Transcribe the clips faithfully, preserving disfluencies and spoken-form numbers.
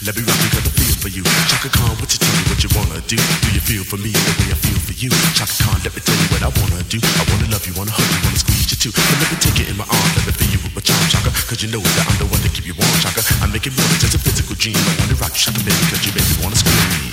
Let me rock you, got a feel for you. Chaka Khan, what you tell me what you wanna do? Do you feel for me the way I feel for you? Chaka Khan, let me tell you what I wanna do. I wanna love you, wanna hug you, wanna squeeze you too. But let me take it in my arms, let me feel you with my charm, Chaka. Cause you know that I'm the one to keep you warm, Chaka. I make it more than just a physical dream. I wanna rock you, Chaka, baby, cause you make me wanna scream.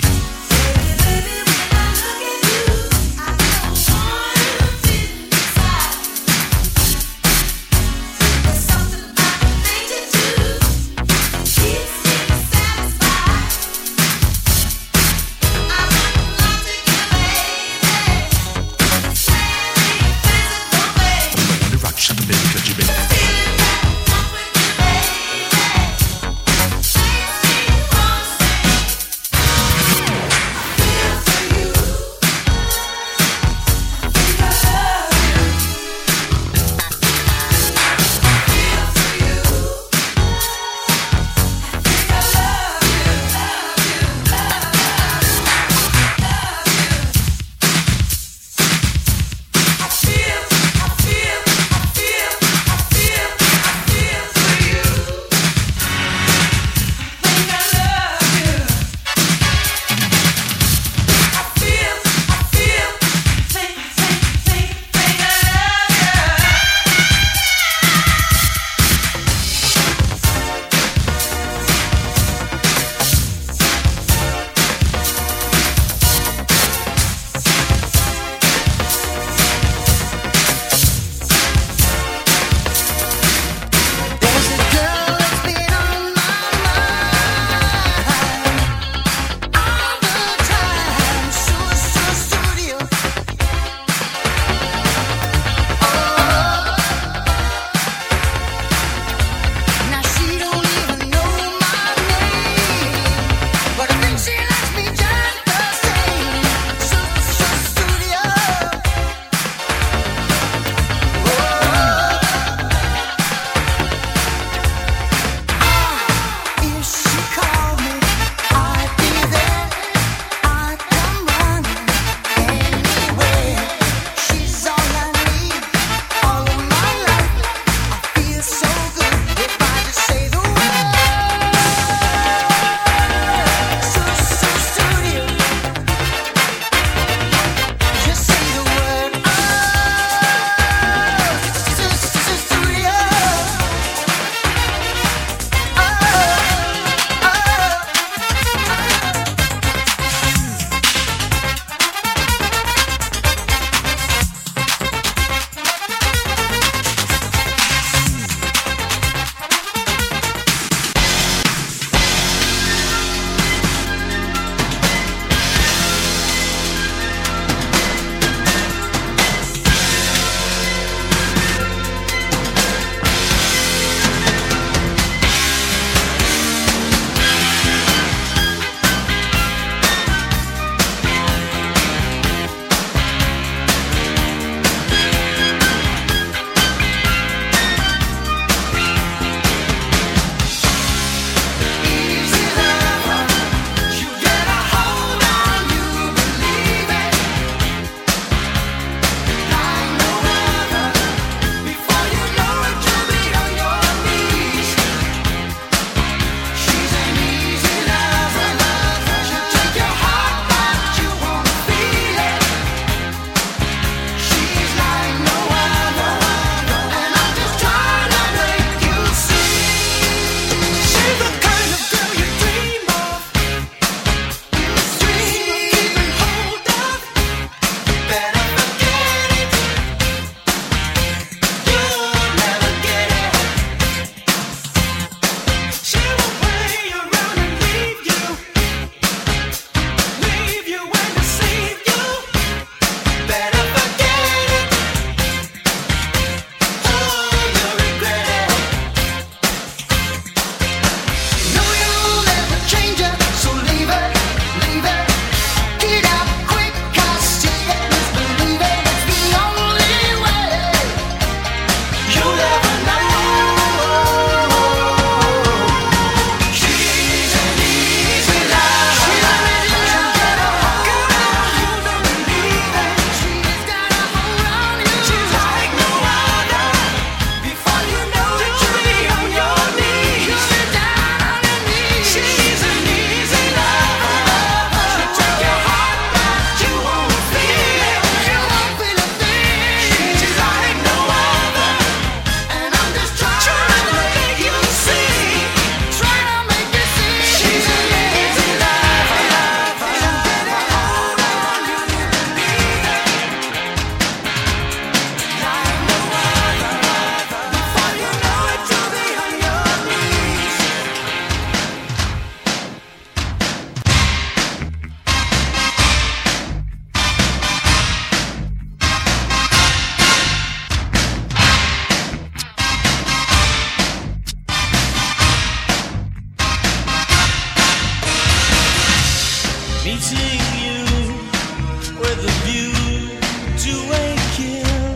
meeting you with a view to a kill.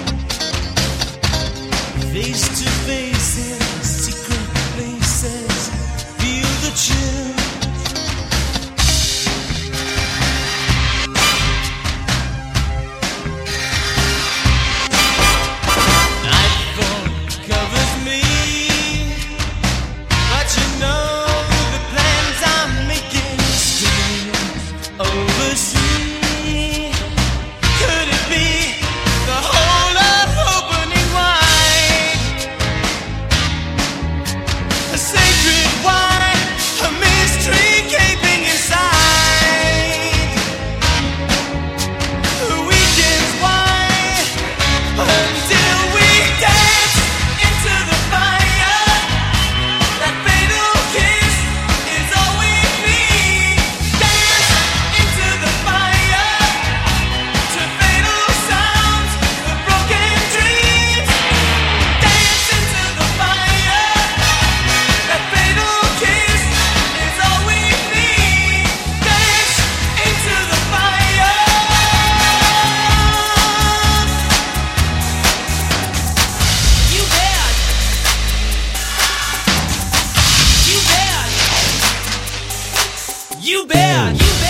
Face to face in secret places, feel the chill. Nightfall covers me, but you know the plans I'm making still oversee. Could it be the whole of opening wide? A sacred wine, a mystery gaping inside. The weekend's wide until we dance into the fire. That fatal kiss is all we need. Dance into the fire to fatal sounds of broken dreams. Dance into the fire. That fatal kiss is all we need. Dance into the fire. You bad. You bad. You bad. You bad.